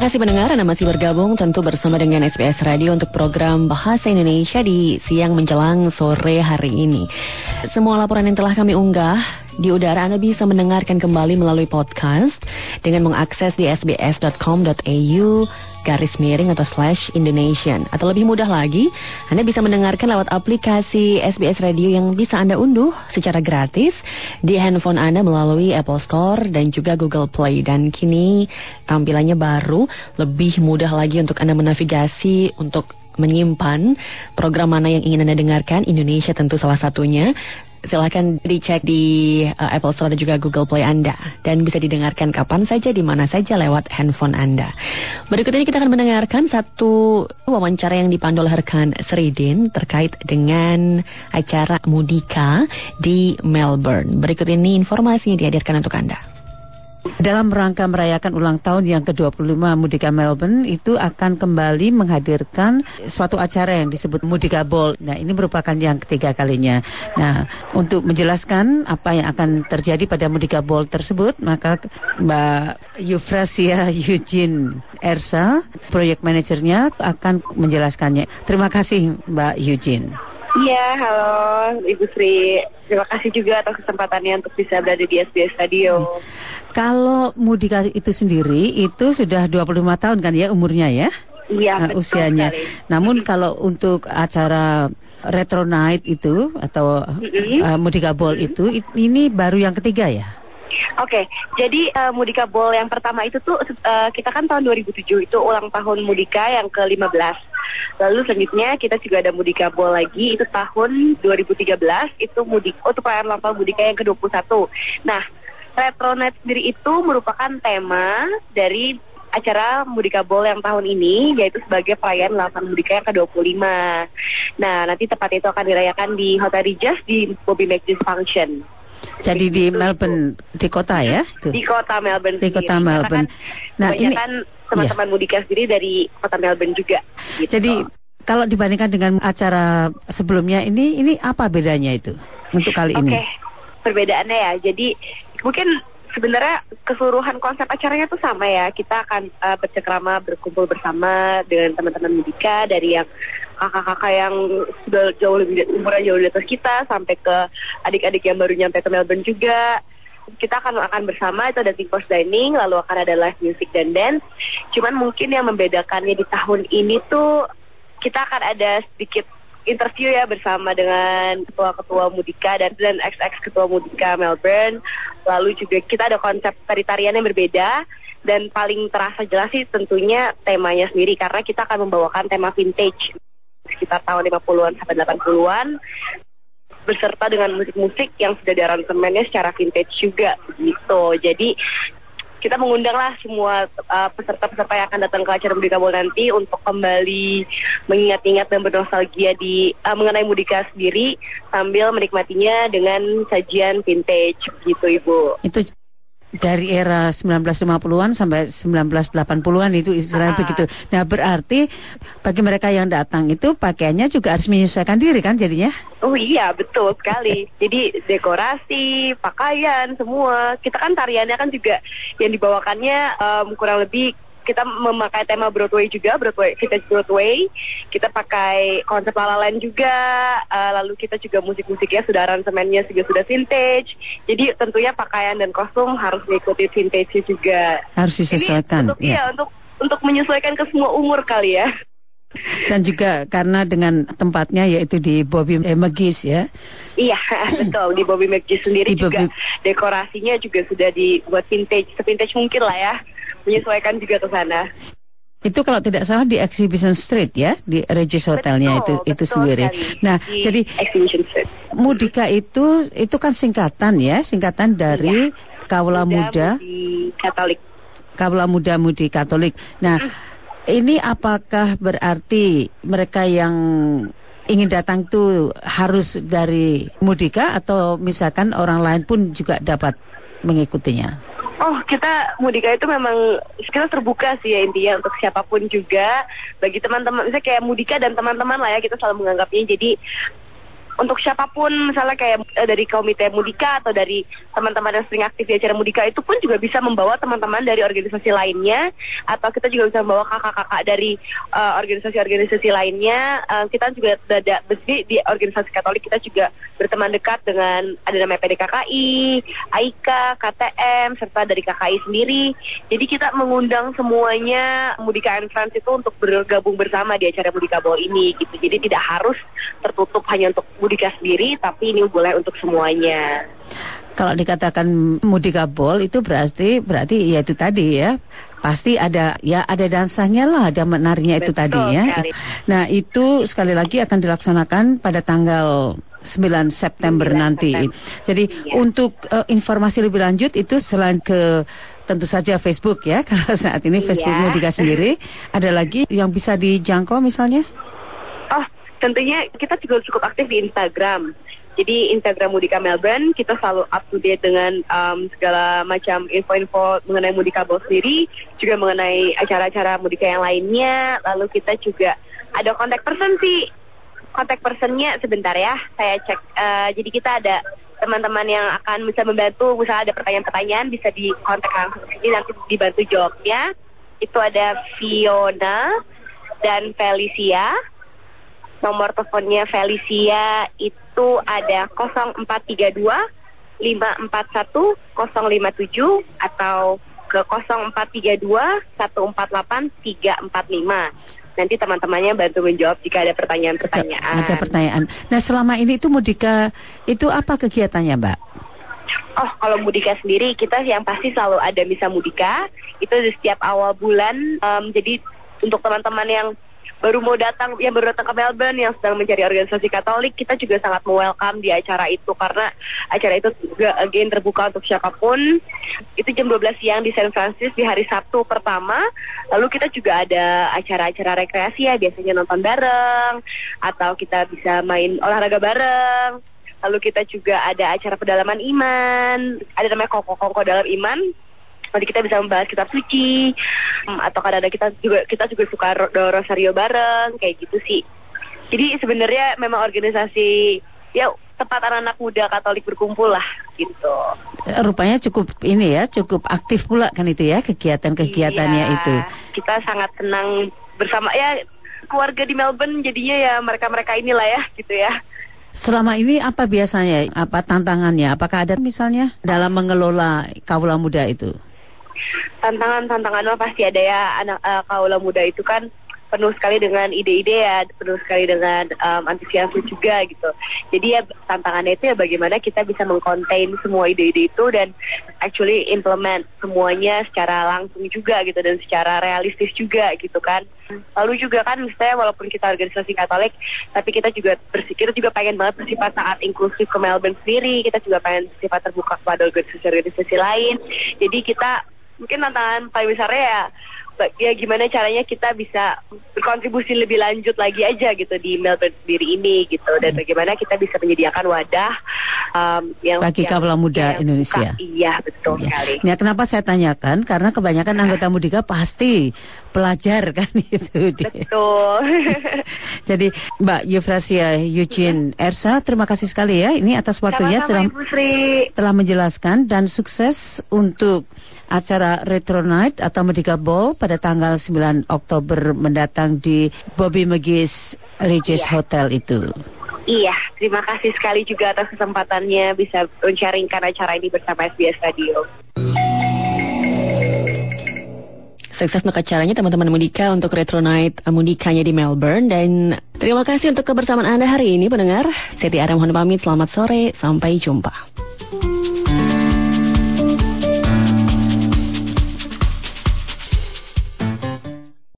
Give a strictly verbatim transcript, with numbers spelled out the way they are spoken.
kasih pendengar, Anda masih bergabung tentu bersama dengan S B S Radio untuk program Bahasa Indonesia di siang menjelang sore hari ini. Semua laporan yang telah kami unggah di udara Anda bisa mendengarkan kembali melalui podcast dengan mengakses di sbs.com.au garis miring atau slash Indonesian. Atau lebih mudah lagi, Anda bisa mendengarkan lewat aplikasi S B S Radio yang bisa Anda unduh secara gratis di handphone Anda melalui Apple Store dan juga Google Play. Dan kini tampilannya baru, lebih mudah lagi untuk Anda menavigasi untuk menyimpan program mana yang ingin Anda dengarkan. Indonesia tentu salah satunya. Silahkan dicek di uh, Apple Store dan juga Google Play Anda. Dan bisa didengarkan kapan saja, di mana saja lewat handphone Anda. Berikut ini kita akan mendengarkan satu wawancara yang dipandu oleh rekan Sridin terkait dengan acara Mudika di Melbourne. Berikut ini informasi yang dihadirkan untuk Anda. Dalam rangka merayakan ulang tahun yang ke dua puluh lima Mudika Melbourne itu akan kembali menghadirkan suatu acara yang disebut Mudika Ball. Nah, ini merupakan yang ketiga kalinya. Nah, untuk menjelaskan apa yang akan terjadi pada Mudika Ball tersebut, maka Mbak Eufrasia Eugene Ersa, proyek manajernya, akan menjelaskannya. Terima kasih Mbak Eugene. Iya, halo Ibu Sri. Terima kasih juga atas kesempatannya untuk bisa berada di S B S Radio. Kalau Mudika itu sendiri itu sudah dua puluh lima tahun kan ya umurnya ya? Iya, uh, betul usianya. sekali. Namun kalau untuk acara Retro Night itu atau mm-hmm. uh, Mudika Ball mm-hmm. itu it, ini baru yang ketiga ya? Oke, okay, jadi uh, Mudika Ball yang pertama itu tuh uh, kita kan tahun dua ribu tujuh itu ulang tahun Mudika yang ke lima belas. Lalu selanjutnya kita juga ada Mudika Ball lagi itu tahun dua ribu tiga belas itu Mudika, oh, itu perayaan ulang tahun Mudika yang ke dua puluh satu. Nah, Retro Night sendiri itu merupakan tema dari acara Mudika Ball yang tahun ini, yaitu sebagai perayaan ulang tahun Mudika yang ke dua puluh lima. Nah, nanti tepat itu akan dirayakan di Hotel Regus di Bobby McGee's Function. Jadi di Melbourne, di kota ya? Di kota Melbourne. Di kota Melbourne. Nah, ini teman-teman iya. Mudika sendiri dari kota Melbourne juga. Gitu. Jadi kalau dibandingkan dengan acara sebelumnya ini, ini apa bedanya itu untuk kali ini? Oke, perbedaannya ya. Jadi mungkin sebenarnya keseluruhan konsep acaranya tuh sama ya. Kita akan uh, bercengkrama, berkumpul bersama dengan teman-teman Mudika dari yang kakak-kakak yang sudah jauh lebih umurnya jauh di atas kita sampai ke adik-adik yang baru nyampe ke Melbourne juga. Kita akan akan bersama, itu ada tea course dining, lalu akan ada live music dan dance. Cuman mungkin yang membedakannya di tahun ini tuh kita akan ada sedikit interview ya bersama dengan ketua-ketua Mudika dan dan ex-ex ketua Mudika Melbourne. Lalu juga kita ada konsep tari-tarian yang berbeda dan paling terasa jelas sih tentunya temanya sendiri karena kita akan membawakan tema vintage sekitar tahun lima puluhan sampai delapan puluhan beserta dengan musik-musik yang sudah diaransemennya secara vintage juga gitu. Jadi kita mengundanglah semua uh, peserta-peserta yang akan datang ke acara Mudika Ball nanti untuk kembali mengingat-ingat dan bernostalgia di uh, mengenai Mudika sendiri sambil menikmatinya dengan sajian vintage gitu Ibu. Itu dari era sembilan belas lima puluhan sampai sembilan belas delapan puluhan itu istilahnya begitu. Nah, berarti bagi mereka yang datang itu pakaiannya juga harus menyesuaikan diri kan jadinya? Oh iya, betul sekali. Jadi dekorasi, pakaian, semua. Kita kan tariannya kan juga yang dibawakannya um, kurang lebih kita memakai tema Broadway juga, Broadway, vintage Broadway. Kita pakai konsep La La Land juga, uh, lalu kita juga musik-musiknya sudah aransemennya juga sudah vintage. Jadi tentunya pakaian dan kostum harus mengikuti vintage juga. Harus disesuaikan. Ini untuk, ya. ya, untuk untuk menyesuaikan ke semua umur kali ya. Dan juga karena dengan tempatnya yaitu di Bobby McGee's ya. Iya, betul, di Bobby McGee's sendiri di juga Bobby... dekorasinya juga sudah dibuat vintage, sevintage mungkin lah ya. Menyesuaikan juga ke sana. Itu kalau tidak salah di Exhibition Street ya, di Regis Hotelnya itu itu sendiri. Sekali. Nah, di jadi Mudika itu itu kan singkatan ya, singkatan dari ya. Kawula Muda Mudi Katolik. Kawula Muda Mudi Katolik. Nah, hmm. ini apakah berarti mereka yang ingin datang itu harus dari Mudika atau misalkan orang lain pun juga dapat mengikutinya? Oh, kita Mudika itu memang kita terbuka sih ya intinya untuk siapapun juga. Bagi teman-teman, misalnya kayak Mudika dan teman-teman lah ya, kita selalu menganggapnya. Jadi untuk siapapun, misalnya kayak uh, dari komite Mudika atau dari teman-teman yang sering aktif di acara Mudika itu pun juga bisa membawa teman-teman dari organisasi lainnya, atau kita juga bisa membawa kakak-kakak dari uh, organisasi-organisasi lainnya. Uh, kita juga ada di, di organisasi Katolik kita juga berteman dekat dengan ada namanya P D K K I, A I K A, K T M, serta dari K K I sendiri. Jadi kita mengundang semuanya Mudika and Friends itu untuk bergabung bersama di acara Mudika Ball ini gitu. Jadi tidak harus tertutup hanya untuk Mudika sendiri, tapi ini boleh untuk semuanya. Kalau dikatakan Mudika Ball itu berarti berarti ya itu tadi ya. Pasti ada ya ada dansanya lah, ada menarinya itu tadi ya. Sekali. Nah, itu sekali lagi akan dilaksanakan pada tanggal sembilan September nanti. September. Jadi iya. Untuk uh, informasi lebih lanjut itu selain ke tentu saja Facebook ya, kalau saat ini Facebook iya. Mudika sendiri, ada lagi yang bisa dijangkau misalnya? Oh, tentunya kita juga cukup aktif di Instagram. Jadi Instagram Mudika Melbourne, kita selalu up to date dengan um, segala macam info-info mengenai Mudika Ball sendiri, juga mengenai acara-acara Mudika yang lainnya. Lalu kita juga ada kontak person sih. Kontak personnya sebentar ya, saya cek. Uh, jadi kita ada teman-teman yang akan bisa membantu, misalnya ada pertanyaan-pertanyaan bisa di kontak langsung sini, nanti dibantu jawabnya. Itu ada Fiona dan Felicia. Nomor teleponnya Felicia itu ada nol empat tiga dua lima empat satu nol lima tujuh atau ke nol empat tiga dua satu empat delapan tiga empat lima. Nanti teman-temannya bantu menjawab jika ada pertanyaan-pertanyaan. Ada pertanyaan. Nah, selama ini itu Mudika itu apa kegiatannya, Mbak? Oh, kalau Mudika sendiri kita yang pasti selalu ada misa Mudika. Itu di setiap awal bulan. Um, jadi untuk teman-teman yang baru mau datang, yang baru datang ke Melbourne, yang sedang mencari organisasi Katolik, kita juga sangat welcome di acara itu, karena acara itu juga again terbuka untuk siapapun. Itu jam dua belas siang di Saint Francis di hari Sabtu pertama. Lalu kita juga ada acara-acara rekreasi ya, biasanya nonton bareng, atau kita bisa main olahraga bareng. Lalu kita juga ada acara pedalaman iman, ada namanya Kongko-Kongko dalam iman. Nanti kita bisa membahas kitab suci, atau kadang-kadang kita juga kita juga suka doa rosario bareng, kayak gitu sih. Jadi sebenarnya memang organisasi ya tempat anak-anak muda Katolik berkumpul lah, gitu. Rupanya cukup ini ya, cukup aktif pula kan itu ya kegiatan-kegiatannya iya, itu. Kita sangat senang bersama ya keluarga di Melbourne, jadinya ya mereka-mereka inilah ya, gitu ya. Selama ini apa biasanya, apa tantangannya? Apakah ada misalnya dalam mengelola kaula muda itu? Tantangan-tantangan pasti ada ya, anak uh, kaula muda itu kan penuh sekali dengan ide-ide ya, penuh sekali dengan um, antusiasme juga gitu. Jadi ya tantangannya itu ya bagaimana kita bisa mengcontain semua ide-ide itu dan actually implement semuanya secara langsung juga gitu, dan secara realistis juga gitu kan. Lalu juga kan misalnya walaupun kita organisasi Katolik, tapi kita juga berpikir juga pengen banget bersifat sangat inklusif ke Melbourne sendiri. Kita juga pengen bersifat terbuka kepada organisasi-organisasi lain. Jadi kita mungkin tantangan paling besarnya ya ya gimana caranya kita bisa berkontribusi lebih lanjut lagi aja gitu di Melbourne sendiri ini gitu, dan bagaimana kita bisa menyediakan wadah um, yang bagi kaula muda yang Indonesia. Buka. Iya betul ya. Sekali. Nah, kenapa saya tanyakan? Karena kebanyakan anggota Mudika pasti pelajar kan itu. Betul. Jadi Mbak Eufrasia Eugene Ersa, terima kasih sekali ya ini atas waktunya telah, telah menjelaskan, dan sukses untuk acara Retro Night atau Mudika Ball pada tanggal sembilan Oktober mendatang di Bobby McGee's Regis iya. Hotel itu. Iya, terima kasih sekali juga atas kesempatannya bisa men-sharingkan acara ini bersama S B S Radio. Sukses untuk acaranya teman-teman Mudika untuk Retro Night Mudikanya di Melbourne, dan terima kasih untuk kebersamaan Anda hari ini pendengar. Siti Aram mohon pamit, selamat sore, sampai jumpa.